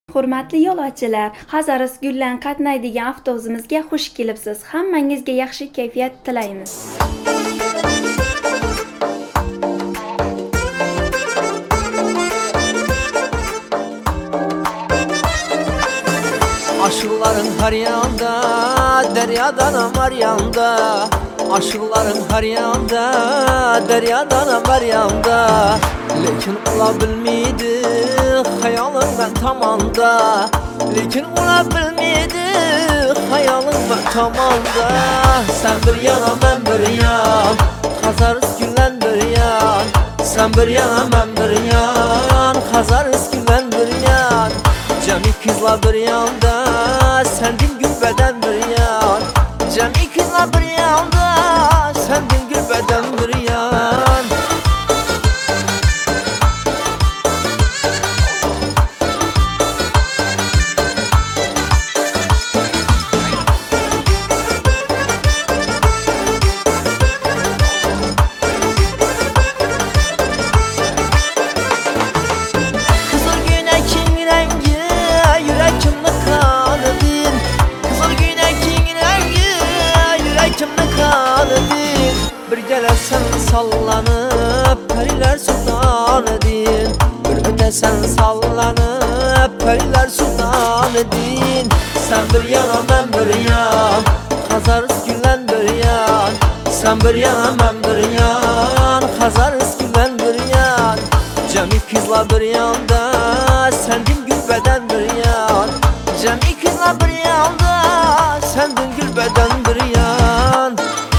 Hurmatli yo'lovchilar, Hazaris Gullan qatnaydigan avtobusimizga xush kelibsiz. Hammangizga yaxshi kayfiyat tilaymiz. Aşıkların her yanda, deryadan amar yanda. Aşıkların her yanda, deryadan amar yanda. Lekin olabilmeydi, hayalın ben tamamda. Lekin olabilmeydi, hayalın ben tamamda. Sen bir yana ben bir yan, Hazaris Gullan bir yan. Sen bir yana ben bir yan, Hazaris Gullan bir yan. Cemi kızlar bir yanda, sendin gül beden bir yan. Cemi kızlar bir yanda, sendin gül beden bir yan. Bir gelesen sallanıp periler sultan edin. Bir ötesen sallanıp periler sultan edin. Sen bir yana ben bir yan, Hazaris Gullan bir yan. Sen bir yana ben bir yan, Hazaris Gullan bir yan. Cemi kızlar bir yanda, sendin gül beden bir yan. Cemi kızlar bir yanda, sendin gül beden bir yan.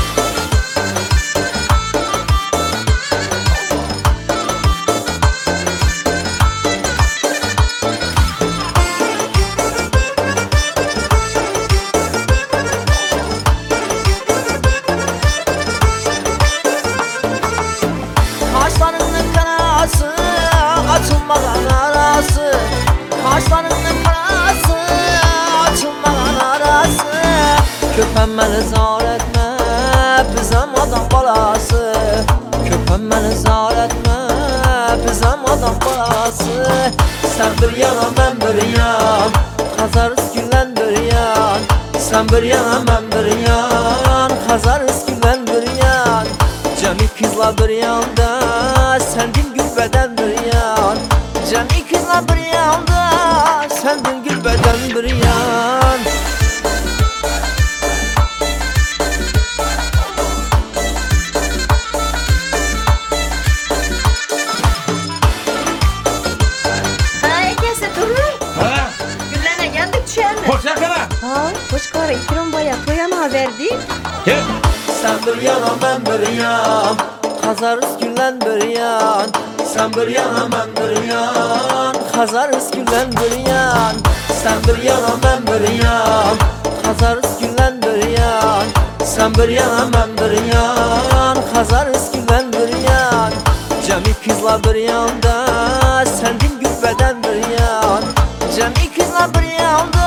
Kaşlarının karası, açılmadan arası. Kaşlarının karası, açılmadan arası. Köpem beni zar etme, bizim adam balası. Köpem beni zar etme, bizim adam balası. Sen bir yana ben bir yan, Hazaris Gullan bir yan. Sen bir yana ben bir yan, Hazaris Gullan bir yan. Cemi kızlar bir yanda, sendin gül beden bir yan. Cemi kızlar bir yanda, sendin gül beden bir yan. Akasi Turg'ay. Ha? Gullan'a geldik tushamiz. Hoş yakana. Ha, xush qora, ikrom boya to'yani haberdik. Gel. Sen bir yana ben bir yan, Hazaris Gullan bir yan. Sen bir yana ben bir yan, Hazaris Gullan bir yan. Sen bir yana ben bir yan, Hazaris Gullan bir yan. Sen bir yana ben bir yan, Hazaris Gullan bir yan. Cemi kızlar bir yanda, sendin gül beden bir yan. Cemi kızlar bir yanda,